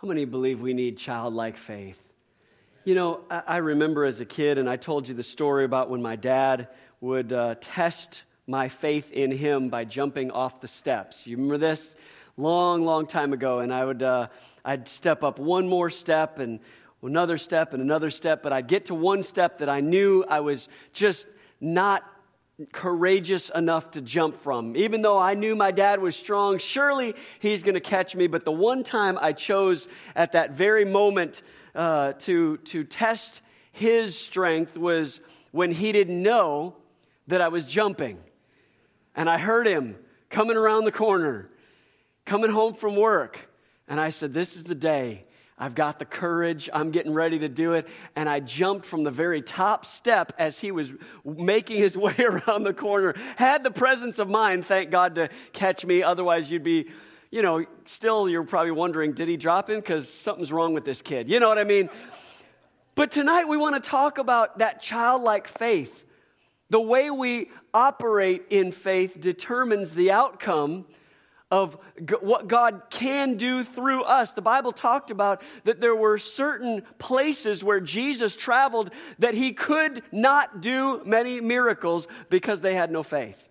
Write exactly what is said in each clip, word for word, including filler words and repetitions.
How many believe we need childlike faith? You know, I, I remember as a kid, and I told you the story about when my dad would uh, test my faith in him by jumping off the steps. You remember this? Long, long time ago, and I would, uh, I'd step up one more step and another step and another step, but I'd get to one step that I knew I was just not courageous enough to jump from. Even though I knew my dad was strong, surely he's going to catch me. But the one time I chose at that very moment uh, to, to test his strength was when he didn't know that I was jumping. And I heard him coming around the corner, coming home from work. And I said, this is the day. I've got the courage. I'm getting ready to do it. And I jumped from the very top step as he was making his way around the corner. Had the presence of mind, thank God, to catch me. Otherwise, you'd be, you know, still you're probably wondering, did he drop him? Because something's wrong with this kid. You know what I mean? But tonight we want to talk about that childlike faith. The way we operate in faith determines the outcome of what God can do through us. The Bible talked about that there were certain places where Jesus traveled that he could not do many miracles because they had no faith.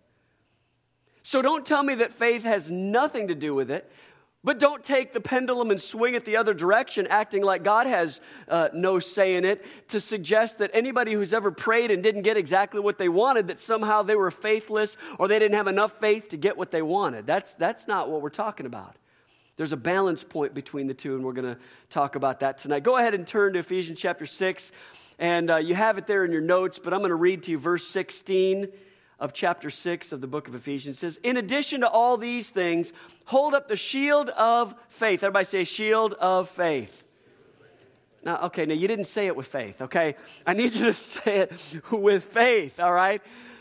So don't tell me that faith has nothing to do with it, but don't take the pendulum and swing it the other direction, acting like God has uh, no say in it, to suggest that anybody who's ever prayed and didn't get exactly what they wanted, that somehow they were faithless or they didn't have enough faith to get what they wanted. That's, that's not what we're talking about. There's a balance point between the two, and we're going to talk about that tonight. Go ahead and turn to Ephesians chapter six, and uh, you have it there in your notes, but I'm going to read to you verse sixteen of chapter six of the book of Ephesians. It says, in addition to all these things, hold up the shield of faith. Everybody say shield of faith. Now, okay, now you didn't say it with faith, okay? I need you to say it with faith, all right?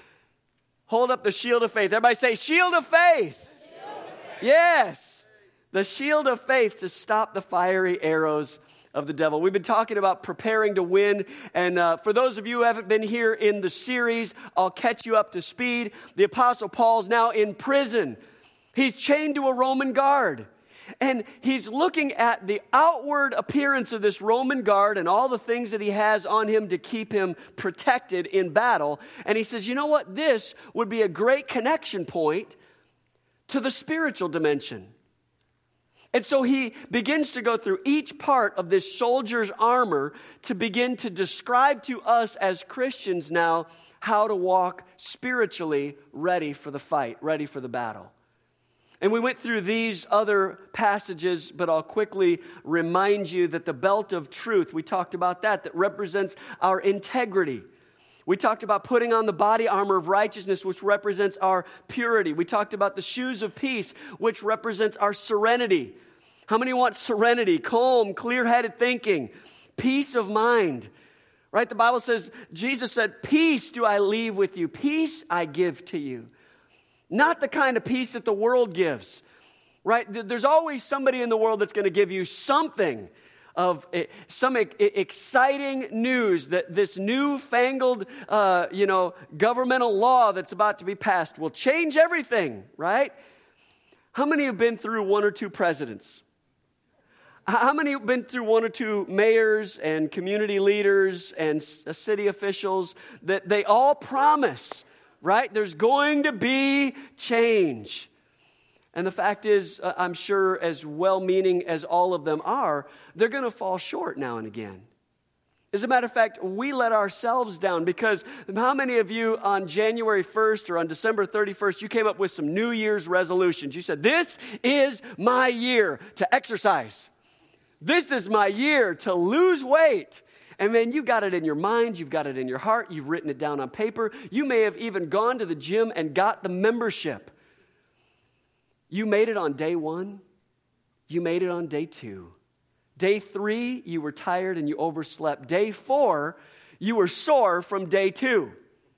Hold up the shield of faith. Everybody say shield of faith. Shield of faith. Yes, the shield of faith to stop the fiery arrows of the devil. We've been talking about preparing to win, and uh, for those of you who haven't been here in the series, I'll catch you up to speed. The Apostle Paul's now in prison. He's chained to a Roman guard, and he's looking at the outward appearance of this Roman guard and all the things that he has on him to keep him protected in battle, and he says, you know what? This would be a great connection point to the spiritual dimension. And so he begins to go through each part of this soldier's armor to begin to describe to us as Christians now how to walk spiritually ready for the fight, ready for the battle. And we went through these other passages, but I'll quickly remind you that the belt of truth, we talked about that, that represents our integrity. We talked about putting on the body armor of righteousness, which represents our purity. We talked about the shoes of peace, which represents our serenity. How many want serenity, calm, clear-headed thinking, peace of mind? Right? The Bible says, Jesus said, peace do I leave with you. Peace I give to you. Not the kind of peace that the world gives. Right? There's always somebody in the world that's going to give you something of some exciting news that this newfangled, uh, you know, governmental law that's about to be passed will change everything, right? How many have been through one or two presidents? How many have been through one or two mayors and community leaders and city officials that they all promise, right? There's going to be change. And the fact is, uh, I'm sure as well-meaning as all of them are, they're going to fall short now and again. As a matter of fact, we let ourselves down because how many of you on January first or on December thirty-first, you came up with some New Year's resolutions? You said, this is my year to exercise. This is my year to lose weight. And then you got it in your mind, you've got it in your heart, you've written it down on paper. You may have even gone to the gym and got the membership. You made it on day one. You made it on day two. Day three, you were tired and you overslept. Day four, you were sore from day two.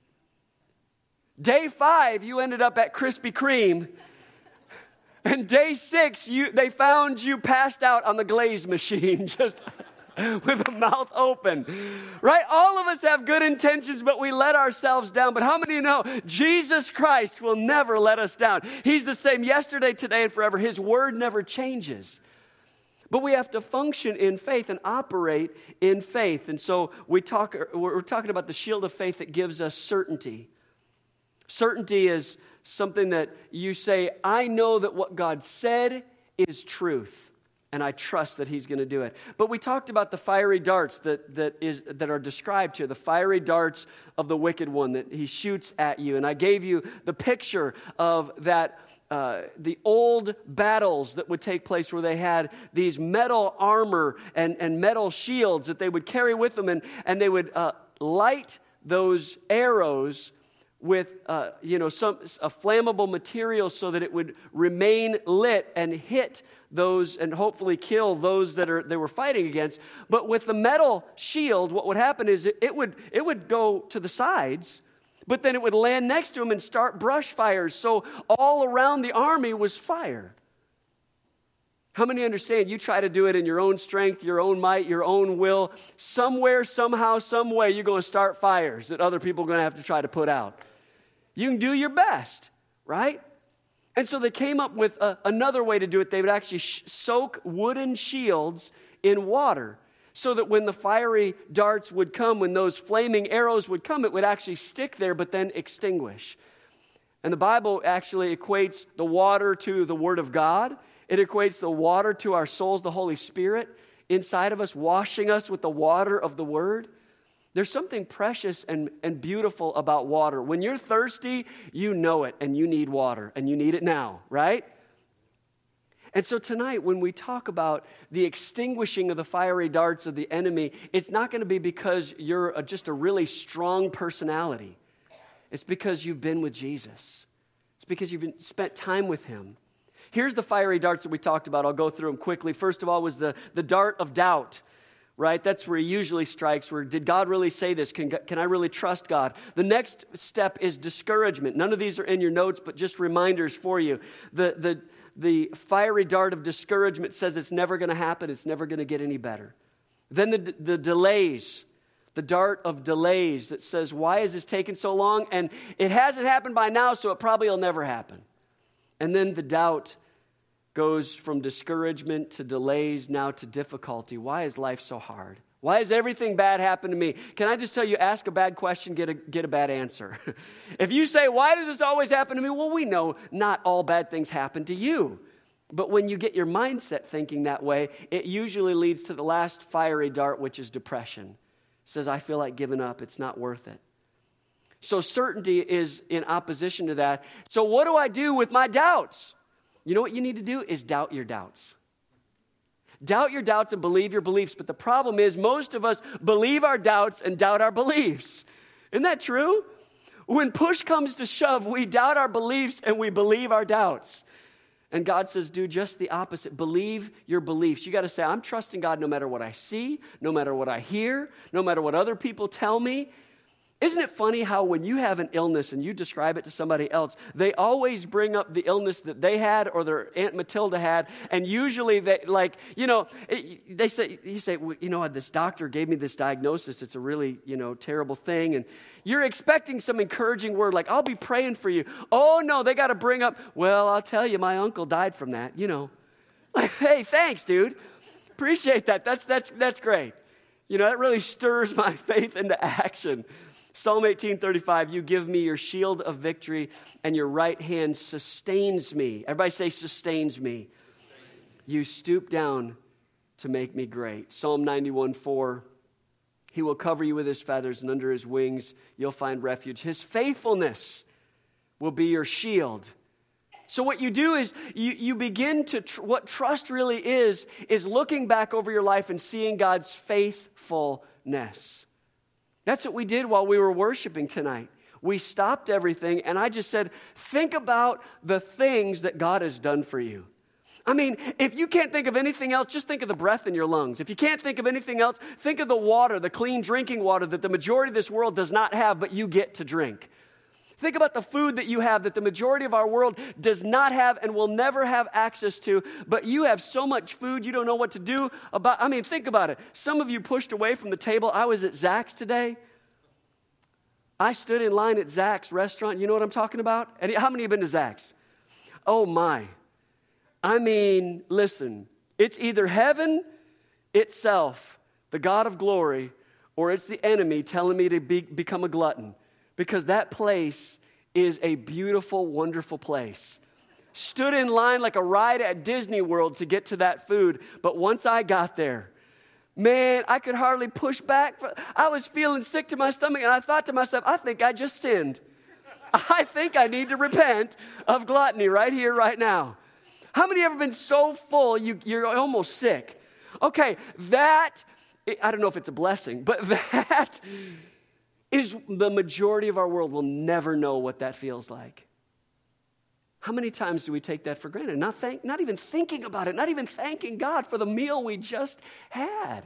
Day five, you ended up at Krispy Kreme. And day six, you they found you passed out on the glaze machine, just with a mouth open. Right? All of us have good intentions, but we let ourselves down. But how many know Jesus Christ will never let us down? He's the same yesterday, today, and forever. His word never changes. But we have to function in faith and operate in faith. And so we talk, we're talking about the shield of faith that gives us certainty. Certainty is something that you say, I know that what God said is truth, and I trust that he's going to do it. But we talked about the fiery darts that, that, is, that are described here, the fiery darts of the wicked one that he shoots at you. And I gave you the picture of that Uh, the old battles that would take place where they had these metal armor and, and metal shields that they would carry with them, and, and they would uh, light those arrows with uh, you know some a flammable material so that it would remain lit and hit those and hopefully kill those that are they were fighting against. But with the metal shield, what would happen is it, it would it would go to the sides, but then it would land next to him and start brush fires. So all around the army was fire. How many understand you try to do it in your own strength, your own might, your own will? Somewhere, somehow, some way, you're going to start fires that other people are going to have to try to put out. You can do your best, right? And so they came up with a, another way to do it. They would actually sh- soak wooden shields in water, so that when the fiery darts would come, when those flaming arrows would come, it would actually stick there but then extinguish. And the Bible actually equates the water to the Word of God. It equates the water to our souls, the Holy Spirit inside of us, washing us with the water of the Word. There's something precious and, and beautiful about water. When you're thirsty, you know it, and you need water, and you need it now, right? And so tonight, when we talk about the extinguishing of the fiery darts of the enemy, it's not going to be because you're a, just a really strong personality. It's because you've been with Jesus. It's because you've been, spent time with him. Here's the fiery darts that we talked about. I'll go through them quickly. First of all was the, the dart of doubt, right? That's where he usually strikes, where did God really say this? Can, can I really trust God? The next step is discouragement. None of these are in your notes, but just reminders for you. The, the, The fiery dart of discouragement says it's never going to happen. It's never going to get any better. Then the, the delays, the dart of delays that says, why is this taking so long? And it hasn't happened by now, so it probably will never happen. And then the doubt goes from discouragement to delays, now to difficulty. Why is life so hard? Why has everything bad happened to me? Can I just tell you, ask a bad question, get a, get a bad answer. If you say, why does this always happen to me? Well, we know not all bad things happen to you. But when you get your mindset thinking that way, it usually leads to the last fiery dart, which is depression. It says, I feel like giving up. It's not worth it. So certainty is in opposition to that. So what do I do with my doubts? You know what you need to do is doubt your doubts. Doubt your doubts and believe your beliefs. But the problem is most of us believe our doubts and doubt our beliefs. Isn't that true? When push comes to shove, we doubt our beliefs and we believe our doubts. And God says, do just the opposite. Believe your beliefs. You got to say, I'm trusting God no matter what I see, no matter what I hear, no matter what other people tell me. Isn't it funny how when you have an illness and you describe it to somebody else, they always bring up the illness that they had or their Aunt Matilda had, and usually they, like, you know, they say, you say, well, you know, this doctor gave me this diagnosis. It's a really, you know, terrible thing, and you're expecting some encouraging word like, I'll be praying for you. Oh, no, they got to bring up, well, I'll tell you, my uncle died from that, you know. Like, hey, thanks, dude. Appreciate that. That's, that's, that's great. You know, that really stirs my faith into action. Psalm eighteen thirty-five, you give me your shield of victory and your right hand sustains me. Everybody say sustains me. You stoop down to make me great. Psalm ninety-one four, he will cover you with his feathers and under his wings you'll find refuge. His faithfulness will be your shield. So what you do is you, you begin to, tr- what trust really is, is looking back over your life and seeing God's faithfulness. That's what we did while we were worshiping tonight. We stopped everything, and I just said, think about the things that God has done for you. I mean, if you can't think of anything else, just think of the breath in your lungs. If you can't think of anything else, think of the water, the clean drinking water that the majority of this world does not have, but you get to drink. Think about the food that you have that the majority of our world does not have and will never have access to, but you have so much food you don't know what to do about. I mean, think about it. Some of you pushed away from the table. I was at Zach's today. I stood in line at Zach's restaurant. You know what I'm talking about? And how many have been to Zach's? Oh, my. I mean, listen, It's either heaven itself, the God of glory, or it's the enemy telling me to be, become a glutton. Because that place is a beautiful, wonderful place. Stood in line like a ride at Disney World to get to that food. But once I got there, man, I could hardly push back. I was feeling sick to my stomach, and I thought to myself, I think I just sinned. I think I need to repent of gluttony right here, right now. How many have ever been so full you, you're almost sick? Okay, that, I don't know if it's a blessing, but that is the majority of our world will never know what that feels like. How many times do we take that for granted? Not, thank, not even thinking about it, not even thanking God for the meal we just had.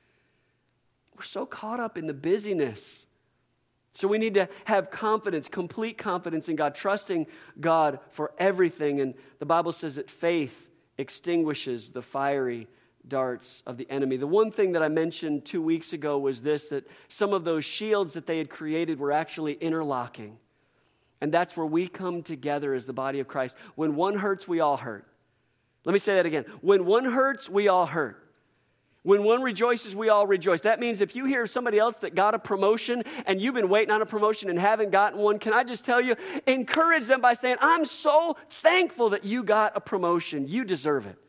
We're so caught up in the busyness. So we need to have confidence, complete confidence in God, trusting God for everything. And the Bible says that faith extinguishes the fiery darts of the enemy. The one thing that I mentioned two weeks ago was this, that some of those shields that they had created were actually interlocking. And that's where we come together as the body of Christ. When one hurts, we all hurt. Let me say that again. When one hurts, we all hurt. When one rejoices, we all rejoice. That means if you hear somebody else that got a promotion and you've been waiting on a promotion and haven't gotten one, can I just tell you, encourage them by saying, I'm so thankful that you got a promotion. You deserve it.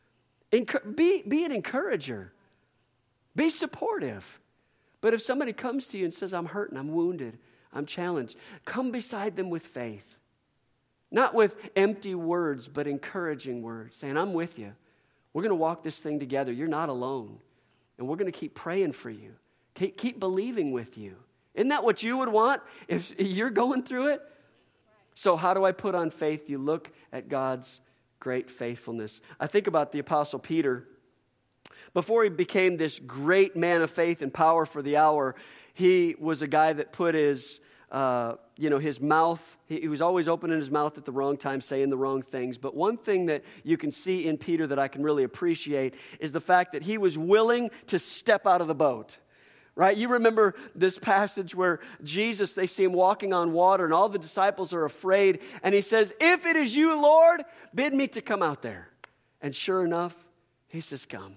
Enc- be, be an encourager. Be supportive. But if somebody comes to you and says, I'm hurting, I'm wounded, I'm challenged, come beside them with faith. Not with empty words, but encouraging words, saying, I'm with you. We're going to walk this thing together. You're not alone. And we're going to keep praying for you. Keep, keep believing with you. Isn't that what you would want if you're going through it? So how do I put on faith? You look at God's great faithfulness. I think about the Apostle Peter. Before he became this great man of faith and power for the hour, he was a guy that put his... Uh, you know, his mouth, he, he was always opening his mouth at the wrong time, saying the wrong things. But one thing that you can see in Peter that I can really appreciate is the fact that he was willing to step out of the boat. Right? You remember this passage where Jesus, they see him walking on water and all the disciples are afraid. And he says, if it is you, Lord, bid me to come out there. And sure enough, he says, come.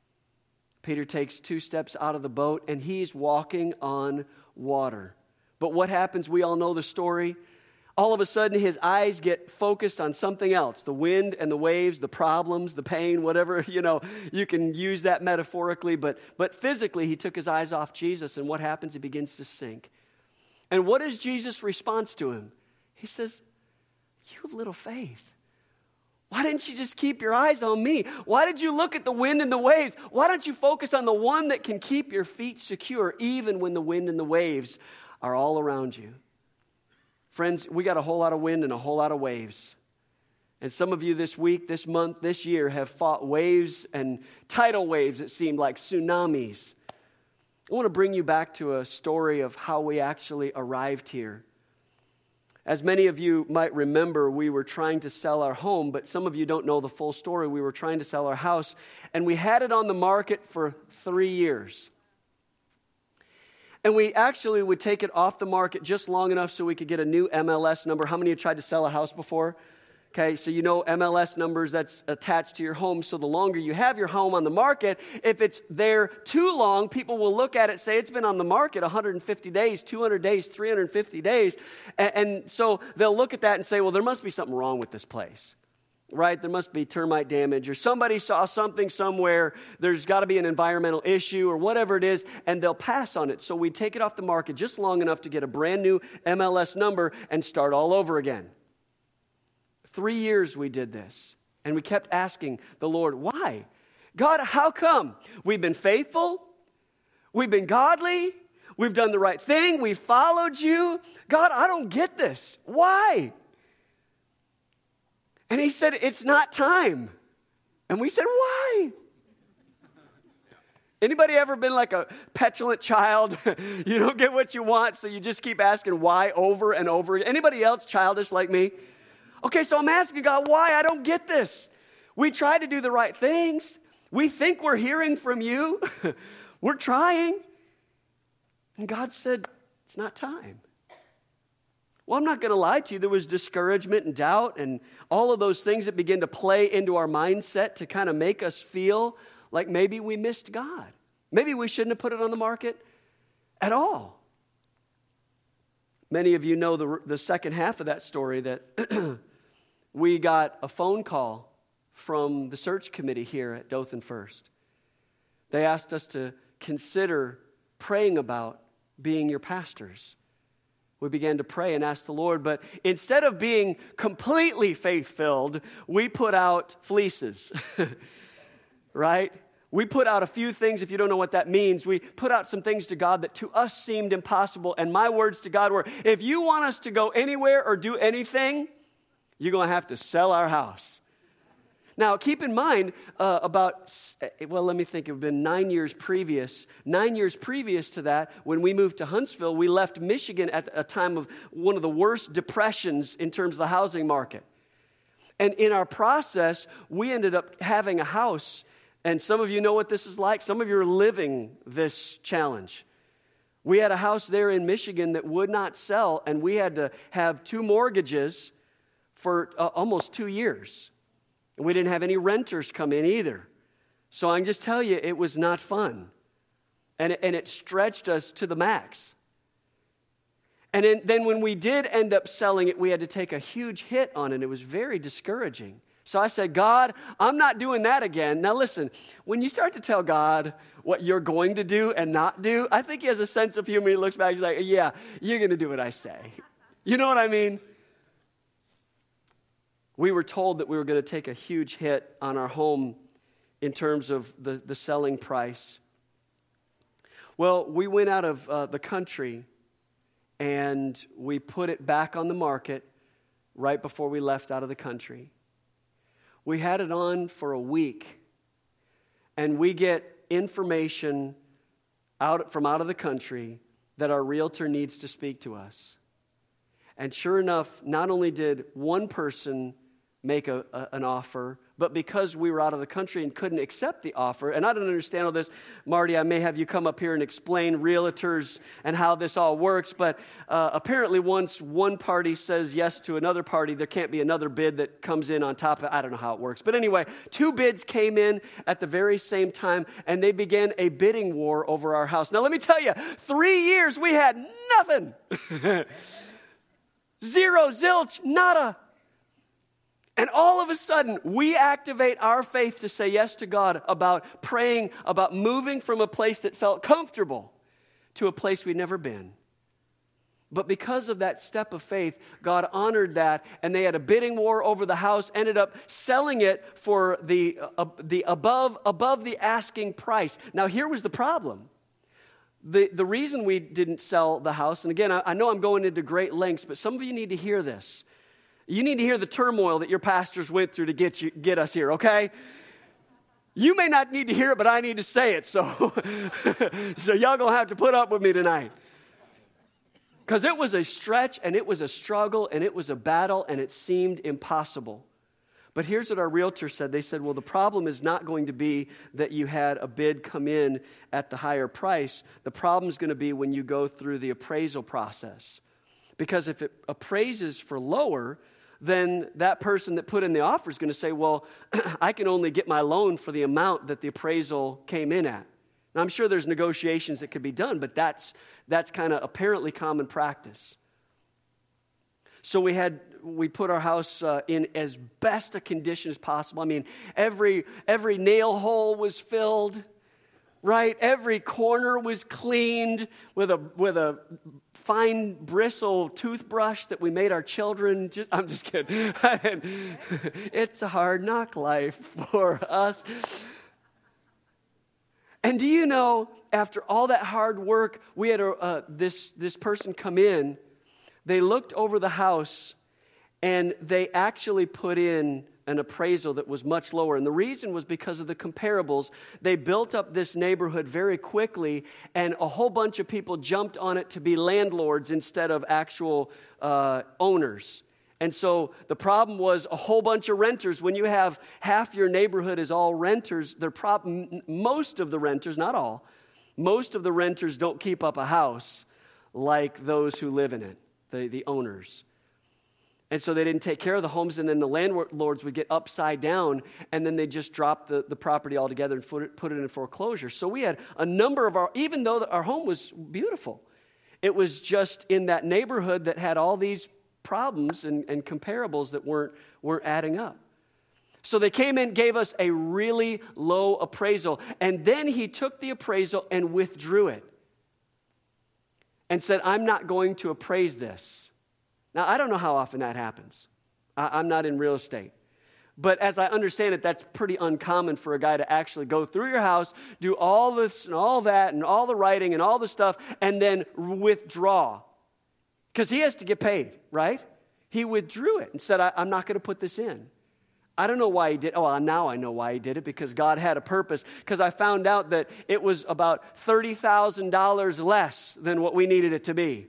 Peter takes two steps out of the boat and he's walking on water. But what happens? We all know the story. All of a sudden, his eyes get focused on something else. The wind and the waves, the problems, the pain, whatever, you know, you can use that metaphorically. But, but physically, he took his eyes off Jesus. And what happens? He begins to sink. And what is Jesus' response to him? He says, you have little faith. Why didn't you just keep your eyes on me? Why did you look at the wind and the waves? Why don't you focus on the one that can keep your feet secure even when the wind and the waves are all around you? Friends, we got a whole lot of wind and a whole lot of waves. And some of you this week, this month, this year have fought waves and tidal waves that seemed like tsunamis. I want to bring you back to a story of how we actually arrived here. As many of you might remember, we were trying to sell our home, but some of you don't know the full story. We were trying to sell our house, and we had it on the market for three years. And we actually would take it off the market just long enough so we could get a new M L S number. How many of you tried to sell a house before? Okay, so you know M L S numbers that's attached to your home. So the longer you have your home on the market, if it's there too long, people will look at it and say it's been on the market one hundred fifty days, two hundred days, three hundred fifty days. And, and so they'll look at that and say, well, there must be something wrong with this place. Right? There must be termite damage, or somebody saw something somewhere. There's got to be an environmental issue or whatever it is, and they'll pass on it. So we take it off the market just long enough to get a brand new M L S number and start all over again. Three years we did this, and we kept asking the Lord, why? God, how come? We've been faithful. We've been godly. We've done the right thing. We've followed you. God, I don't get this. Why? And he said, it's not time. And we said, why? Anybody ever been like a petulant child? You don't get what you want, so you just keep asking why over and over again. Anybody else childish like me? Okay, so I'm asking God, why? I don't get this. We try to do the right things. We think we're hearing from you. We're trying. And God said, it's not time. Well, I'm not going to lie to you. There was discouragement and doubt and all of those things that begin to play into our mindset to kind of make us feel like maybe we missed God. Maybe we shouldn't have put it on the market at all. Many of you know the, the second half of that story, that we got a phone call from the search committee here at Dothan First. They asked us to consider praying about being your pastors. We began to pray and ask the Lord, but instead of being completely faith-filled, we put out fleeces, right? We put out a few things. If you don't know what that means, we put out some things to God that to us seemed impossible, and my words to God were, if you want us to go anywhere or do anything, you're going to have to sell our house. Now, keep in mind, uh, about, well, let me think, it would have been nine years previous. Nine years previous to that, when we moved to Huntsville, we left Michigan at a time of one of the worst depressions in terms of the housing market. And in our process, we ended up having a house, and some of you know what this is like. Some of you are living this challenge. We had a house there in Michigan that would not sell, and we had to have two mortgages for uh, almost two years. And we didn't have any renters come in either. So I can just tell you, it was not fun. And it, and it stretched us to the max. And then, then when we did end up selling it, we had to take a huge hit on it. It was very discouraging. So I said, God, I'm not doing that again. Now listen, when you start to tell God what you're going to do and not do, I think he has a sense of humor. He looks back, he's like, yeah, you're going to do what I say. You know what I mean? We were told that we were going to take a huge hit on our home in terms of the, the selling price. Well, we went out of uh, the country and we put it back on the market right before we left out of the country. We had it on for a week, and we get information out from out of the country that our realtor needs to speak to us. And sure enough, not only did one person make a, a, an offer, but because we were out of the country and couldn't accept the offer, and I don't understand all this, Marty, I may have you come up here and explain realtors and how this all works, but uh, apparently once one party says yes to another party, there can't be another bid that comes in on top of it. I don't know how it works. But anyway, two bids came in at the very same time, and they began a bidding war over our house. Now let me tell you, three years we had nothing. Zero, zilch, nada. And all of a sudden, we activate our faith to say yes to God about praying, about moving from a place that felt comfortable to a place we'd never been. But because of that step of faith, God honored that, and they had a bidding war over the house, ended up selling it for the, uh, the above, above the asking price. Now, here was the problem. The, the reason we didn't sell the house, and again, I, I know I'm going into great lengths, but some of you need to hear this. You need to hear the turmoil that your pastors went through to get you, get us here, okay? You may not need to hear it, but I need to say it, so, so y'all gonna have to put up with me tonight. Because it was a stretch, and it was a struggle, and it was a battle, and it seemed impossible. But here's what our realtor said. They said, well, the problem is not going to be that you had a bid come in at the higher price. The problem is going to be when you go through the appraisal process. Because if it appraises for lower, then that person that put in the offer is going to say, well, I can only get my loan for the amount that the appraisal came in at. Now, I'm sure there's negotiations that could be done, but that's that's kind of apparently common practice. So we had we put our house uh, in as best a condition as possible. I mean, every every nail hole was filled, right? Every corner was cleaned with a with a fine bristle toothbrush that we made our children. Just, I'm just kidding. It's a hard knock life for us. And do you know, after all that hard work, we had a, uh, this this person come in. They looked over the house, and they actually put in an appraisal that was much lower. And the reason was because of the comparables. They built up this neighborhood very quickly, and a whole bunch of people jumped on it to be landlords instead of actual uh, owners. And so the problem was a whole bunch of renters. When you have half your neighborhood is all renters, the problem, most of the renters, not all, most of the renters don't keep up a house like those who live in it. the, the owners. And so they didn't take care of the homes, and then the landlords would get upside down, and then they just drop the, the property altogether and put it, put it in foreclosure. So we had a number of our, even though our home was beautiful, it was just in that neighborhood that had all these problems and, and comparables that weren't, weren't adding up. So they came in, gave us a really low appraisal, and then he took the appraisal and withdrew it and said, I'm not going to appraise this. Now, I don't know how often that happens. I, I'm not in real estate. But as I understand it, that's pretty uncommon for a guy to actually go through your house, do all this and all that and all the writing and all the stuff, and then withdraw. Because he has to get paid, right? He withdrew it and said, I, I'm not going to put this in. I don't know why he did. Oh, well, now I know why he did it, because God had a purpose. Because I found out that it was about thirty thousand dollars less than what we needed it to be.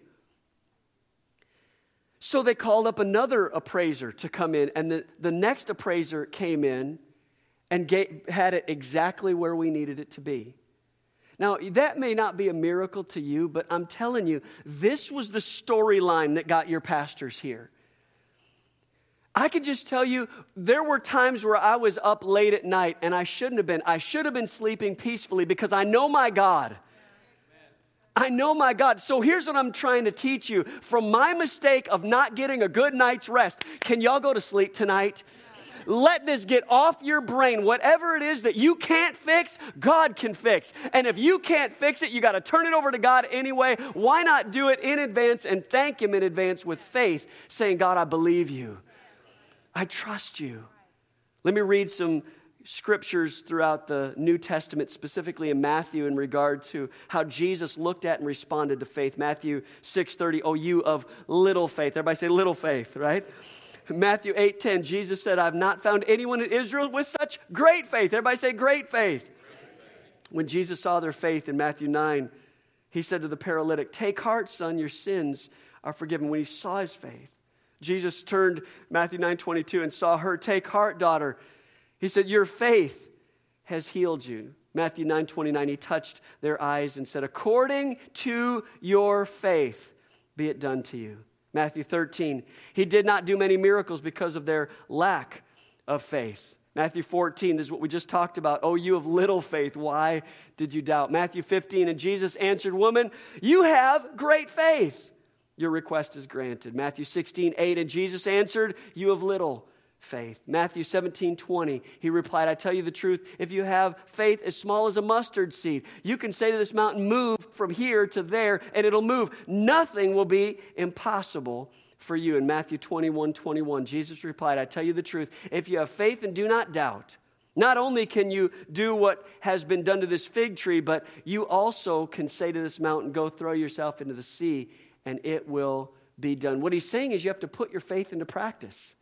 So they called up another appraiser to come in, and the, the next appraiser came in and gave, had it exactly where we needed it to be. Now, that may not be a miracle to you, but I'm telling you, this was the storyline that got your pastors here. I can just tell you, there were times where I was up late at night, and I shouldn't have been. I should have been sleeping peacefully, because I know my God. I know my God. So here's what I'm trying to teach you. From my mistake of not getting a good night's rest, can y'all go to sleep tonight? Let this get off your brain. Whatever it is that you can't fix, God can fix. And if you can't fix it, you got to turn it over to God anyway. Why not do it in advance and thank Him in advance with faith, saying, God, I believe you. I trust you. Let me read some scriptures throughout the New Testament, specifically in Matthew, in regard to how Jesus looked at and responded to faith. Matthew six thirty, oh, you of little faith. Everybody say little faith, right? Matthew eight ten, Jesus said, I've not found anyone in Israel with such great faith. Everybody say great faith. When Jesus saw their faith in Matthew nine, he said to the paralytic, take heart, son, your sins are forgiven. When he saw his faith, Jesus turned, Matthew nine twenty-two, and saw her, take heart, daughter. He said, your faith has healed you. Matthew nine twenty-nine, he touched their eyes and said, according to your faith, be it done to you. Matthew thirteen, he did not do many miracles because of their lack of faith. Matthew fourteen, this is what we just talked about. Oh, you of little faith, why did you doubt? Matthew fifteen, and Jesus answered, woman, you have great faith. Your request is granted. Matthew sixteen, eight, and Jesus answered, you of little faith. Matthew seventeen, twenty, he replied, I tell you the truth, if you have faith as small as a mustard seed, you can say to this mountain, move from here to there, and it'll move. Nothing will be impossible for you. In Matthew twenty-one, twenty-one, Jesus replied, I tell you the truth, if you have faith and do not doubt, not only can you do what has been done to this fig tree, but you also can say to this mountain, go throw yourself into the sea, and it will be done. What he's saying is you have to put your faith into practice.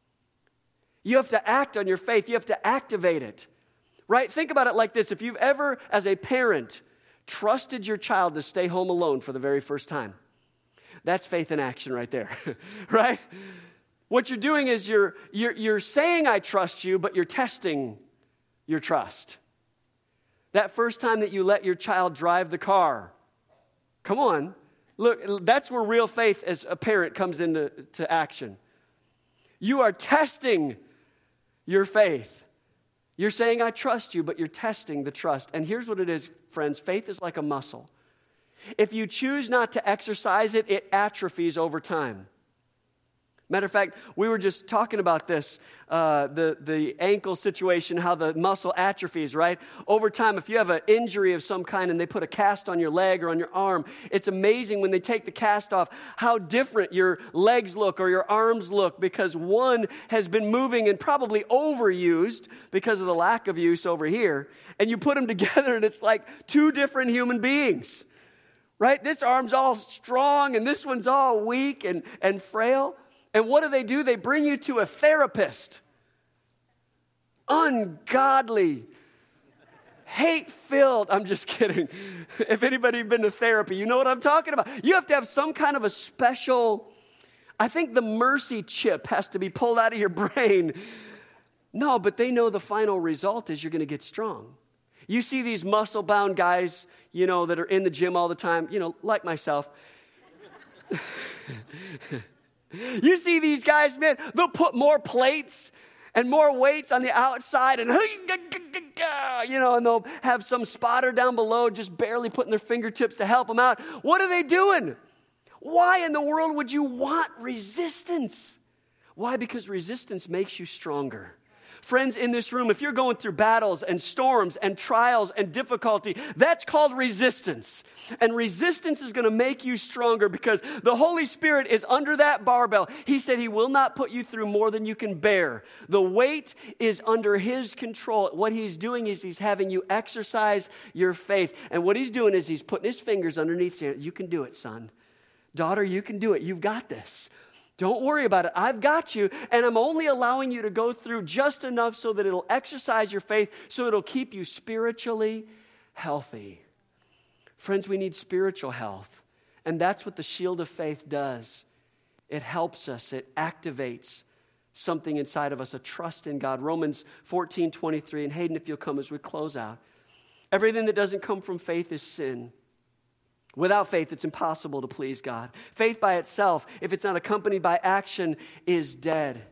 You have to act on your faith. You have to activate it, right? Think about it like this. If you've ever, as a parent, trusted your child to stay home alone for the very first time, that's faith in action right there, right? What you're doing is you're, you're, you're saying, I trust you, but you're testing your trust. That first time that you let your child drive the car, come on. Look, that's where real faith as a parent comes into to action. You are testing your faith. You're saying, I trust you, but you're testing the trust. And here's what it is, friends. Faith is like a muscle. If you choose not to exercise it, it atrophies over time. Matter of fact, we were just talking about this, uh, the, the ankle situation, how the muscle atrophies, right? Over time, if you have an injury of some kind and they put a cast on your leg or on your arm, it's amazing when they take the cast off how different your legs look or your arms look, because one has been moving and probably overused because of the lack of use over here. And you put them together and it's like two different human beings, right? This arm's all strong and this one's all weak and, and frail. And what do they do? They bring you to a therapist. Ungodly, hate-filled. I'm just kidding. If anybody's been to therapy, you know what I'm talking about. You have to have some kind of a special, I think the mercy chip has to be pulled out of your brain. No, but they know the final result is you're going to get strong. You see these muscle-bound guys, you know, that are in the gym all the time, you know, like myself. You see these guys, man, they'll put more plates and more weights on the outside, and you know, and they'll have some spotter down below just barely putting their fingertips to help them out. What are they doing? Why in the world would you want resistance? Why? Because resistance makes you stronger. Friends in this room, if you're going through battles and storms and trials and difficulty, that's called resistance. And resistance is going to make you stronger because the Holy Spirit is under that barbell. He said he will not put you through more than you can bear. The weight is under his control. What he's doing is he's having you exercise your faith. And what he's doing is he's putting his fingers underneath you. You can do it, son. Daughter, you can do it. You've got this. Don't worry about it. I've got you, and I'm only allowing you to go through just enough so that it'll exercise your faith, so it'll keep you spiritually healthy. Friends, we need spiritual health, and that's what the shield of faith does. It helps us. It activates something inside of us, a trust in God. Romans fourteen twenty-three, and Hayden, if you'll come as we close out. Everything that doesn't come from faith is sin. Without faith, it's impossible to please God. Faith by itself, if it's not accompanied by action, is dead.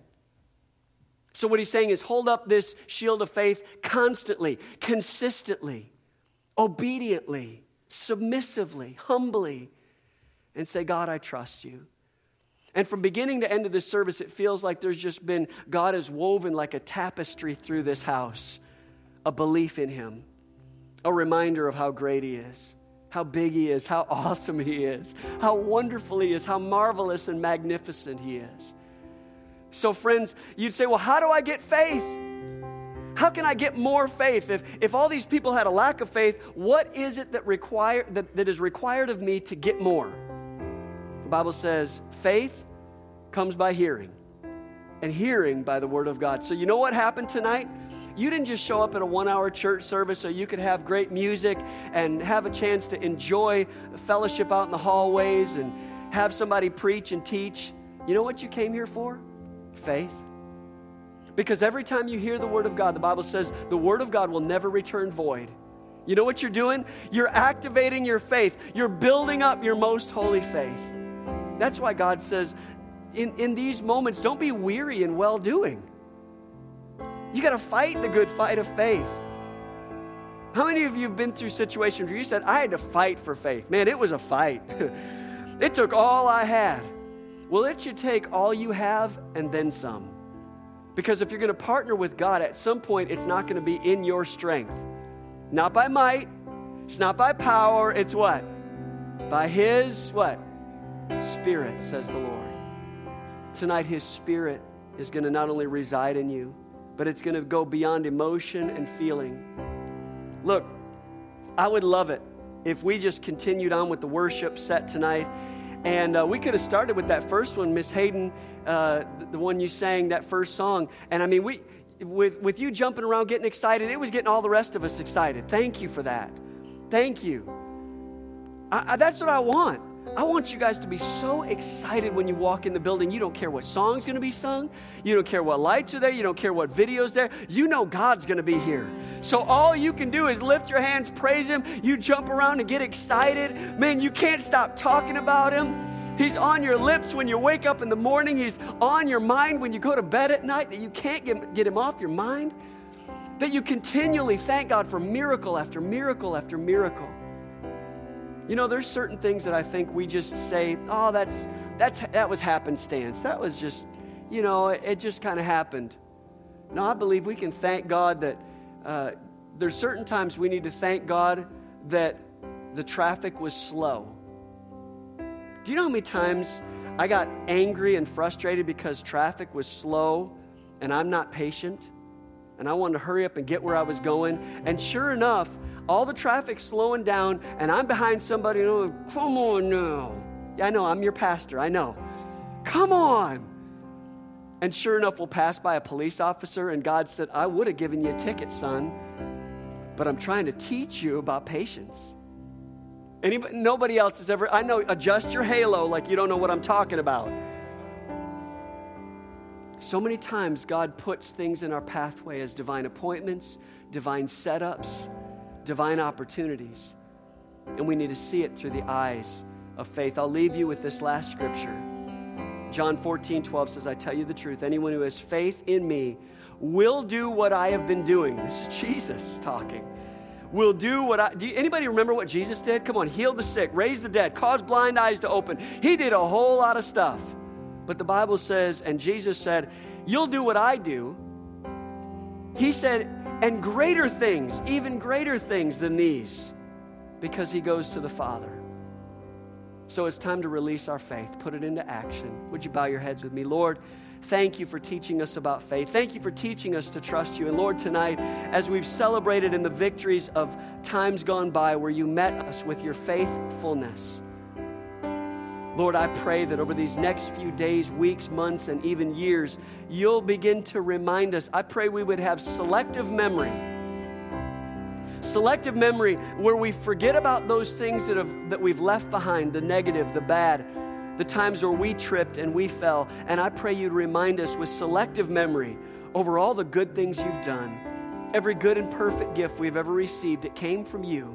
So what he's saying is hold up this shield of faith constantly, consistently, obediently, submissively, humbly, and say, God, I trust you. And from beginning to end of this service, it feels like there's just been, God has woven like a tapestry through this house, a belief in him, a reminder of how great he is. How big he is, how awesome he is, how wonderful he is, how marvelous and magnificent he is. So friends, you'd say, well, how do I get faith? How can I get more faith? If, if all these people had a lack of faith, what is it that, require, that, that is required of me to get more? The Bible says faith comes by hearing, and hearing by the word of God. So you know what happened tonight? You didn't just show up at a one-hour church service so you could have great music and have a chance to enjoy fellowship out in the hallways and have somebody preach and teach. You know what you came here for? Faith. Because every time you hear the word of God, the Bible says the word of God will never return void. You know what you're doing? You're activating your faith. You're building up your most holy faith. That's why God says, in, in these moments, don't be weary in well-doing. You got to fight the good fight of faith. How many of you have been through situations where you said, I had to fight for faith? Man, it was a fight. It took all I had. Well, it should take all you have and then some. Because if you're going to partner with God, at some point, it's not going to be in your strength. Not by might. It's not by power. It's what? By his, what? Spirit, says the Lord. Tonight, his Spirit is going to not only reside in you, but it's going to go beyond emotion and feeling. Look, I would love it if we just continued on with the worship set tonight. And uh, we could have started with that first one, Miss Hayden, uh, the, the one you sang, that first song. And I mean, we with, with you jumping around, getting excited, it was getting all the rest of us excited. Thank you for that. Thank you. I, I, that's what I want. I want you guys to be so excited when you walk in the building. You don't care what song's going to be sung. You don't care what lights are there. You don't care what video's there. You know God's going to be here. So all you can do is lift your hands, praise him. You jump around and get excited. Man, you can't stop talking about him. He's on your lips when you wake up in the morning. He's on your mind when you go to bed at night, that you can't get, get him off your mind. That you continually thank God for miracle after miracle after miracle. You know, there's certain things that I think we just say, oh, that's that's that was happenstance. That was just, you know, it, it just kind of happened. No, I believe we can thank God that uh, there's certain times we need to thank God that the traffic was slow. Do you know how many times I got angry and frustrated because traffic was slow and I'm not patient? And I wanted to hurry up and get where I was going. And sure enough, all the traffic's slowing down, and I'm behind somebody, and I'm like, come on now. Yeah, I know, I'm your pastor, I know. Come on. And sure enough, we'll pass by a police officer, and God said, I would have given you a ticket, son, but I'm trying to teach you about patience. Anybody, nobody else has ever, I know, adjust your halo like you don't know what I'm talking about. So many times God puts things in our pathway as divine appointments, divine setups, divine opportunities. And we need to see it through the eyes of faith. I'll leave you with this last scripture. John fourteen twelve says, I tell you the truth, anyone who has faith in me will do what I have been doing. This is Jesus talking. Will do what I... Do you, anybody remember what Jesus did? Come on, healed the sick, raised the dead, caused blind eyes to open. He did a whole lot of stuff. But the Bible says, and Jesus said, you'll do what I do. He said, and greater things, even greater things than these, because he goes to the Father. So it's time to release our faith, put it into action. Would you bow your heads with me? Lord, thank you for teaching us about faith. Thank you for teaching us to trust you. And Lord, tonight, as we've celebrated in the victories of times gone by where you met us with your faithfulness, Lord, I pray that over these next few days, weeks, months, and even years, you'll begin to remind us. I pray we would have selective memory. Selective memory where we forget about those things that have that we've left behind, the negative, the bad, the times where we tripped and we fell. And I pray you'd remind us with selective memory over all the good things you've done. Every good and perfect gift we've ever received, it came from you.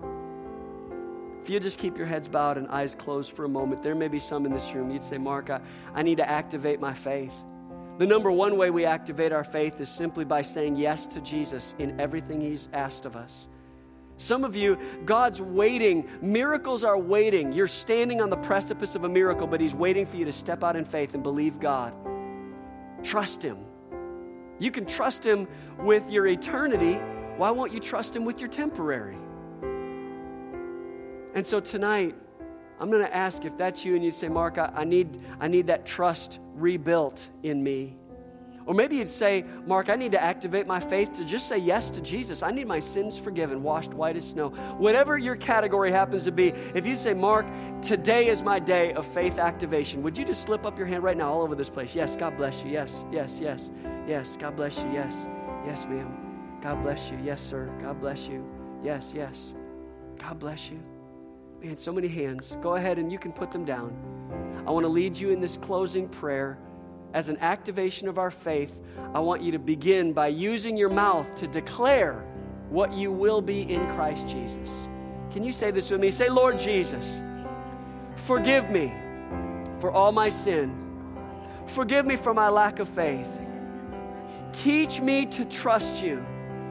If you just keep your heads bowed and eyes closed for a moment, there may be some in this room. You'd say, Mark, I, I need to activate my faith. The number one way we activate our faith is simply by saying yes to Jesus in everything he's asked of us. Some of you, God's waiting. Miracles are waiting. You're standing on the precipice of a miracle, but he's waiting for you to step out in faith and believe God. Trust him. You can trust him with your eternity. Why won't you trust him with your temporary? And so tonight, I'm going to ask if that's you and you say, Mark, I, I need I need that trust rebuilt in me. Or maybe you'd say, Mark, I need to activate my faith to just say yes to Jesus. I need my sins forgiven, washed white as snow. Whatever your category happens to be, if you say, Mark, today is my day of faith activation, would you just slip up your hand right now all over this place? Yes, God bless you. Yes, yes, yes, yes. God bless you. Yes, yes, ma'am. God bless you. Yes, sir. God bless you. Yes, yes. God bless you. Man, so many hands. Go ahead and you can put them down. I want to lead you in this closing prayer. As an activation of our faith, I want you to begin by using your mouth to declare what you will be in Christ Jesus. Can you say this with me? Say, Lord Jesus, forgive me for all my sin. Forgive me for my lack of faith. Teach me to trust you.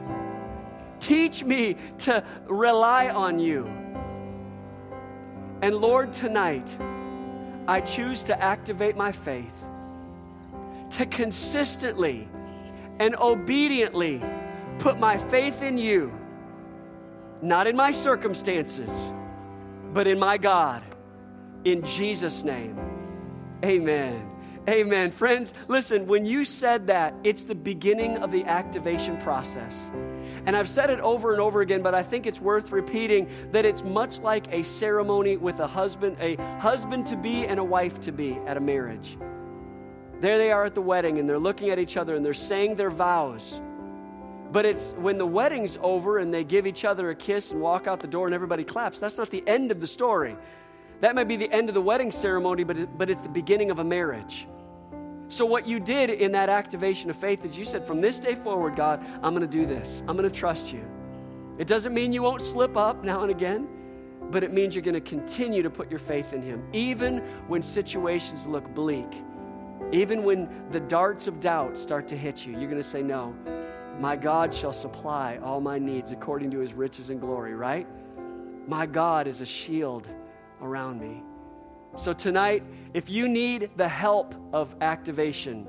Teach me to rely on you. And Lord, tonight, I choose to activate my faith to consistently and obediently put my faith in you, not in my circumstances, but in my God. In Jesus' name, amen. Amen. Friends, listen, when you said that, it's the beginning of the activation process. And I've said it over and over again, but I think it's worth repeating that it's much like a ceremony with a husband, a husband-to-be and a wife-to-be at a marriage. There they are at the wedding, and they're looking at each other, and they're saying their vows. But it's when the wedding's over and they give each other a kiss and walk out the door and everybody claps, that's not the end of the story. That might be the end of the wedding ceremony, but it, but it's the beginning of a marriage. So what you did in that activation of faith is you said, from this day forward, God, I'm going to do this. I'm going to trust you. It doesn't mean you won't slip up now and again, but it means you're going to continue to put your faith in him, even when situations look bleak, even when the darts of doubt start to hit you. You're going to say, no, my God shall supply all my needs according to his riches and glory, right? My God is a shield around me. So tonight, if you need the help of activation,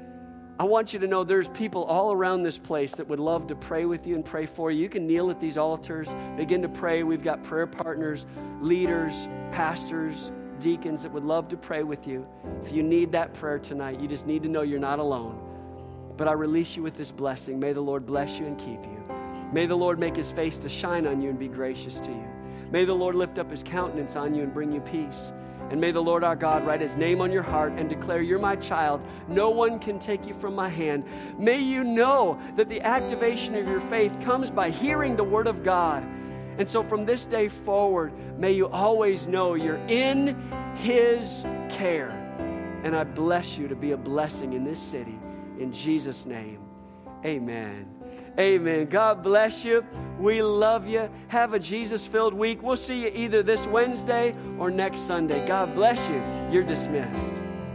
I want you to know there's people all around this place that would love to pray with you and pray for you. You can kneel at these altars, begin to pray. We've got prayer partners, leaders, pastors, deacons that would love to pray with you. If you need that prayer tonight, you just need to know you're not alone. But I release you with this blessing. May the Lord bless you and keep you. May the Lord make his face to shine on you and be gracious to you. May the Lord lift up his countenance on you and bring you peace. And may the Lord our God write his name on your heart and declare, you're my child. No one can take you from my hand. May you know that the activation of your faith comes by hearing the word of God. And so from this day forward, may you always know you're in his care. And I bless you to be a blessing in this city. In Jesus' name, amen. Amen. God bless you. We love you. Have a Jesus-filled week. We'll see you either this Wednesday or next Sunday. God bless you. You're dismissed.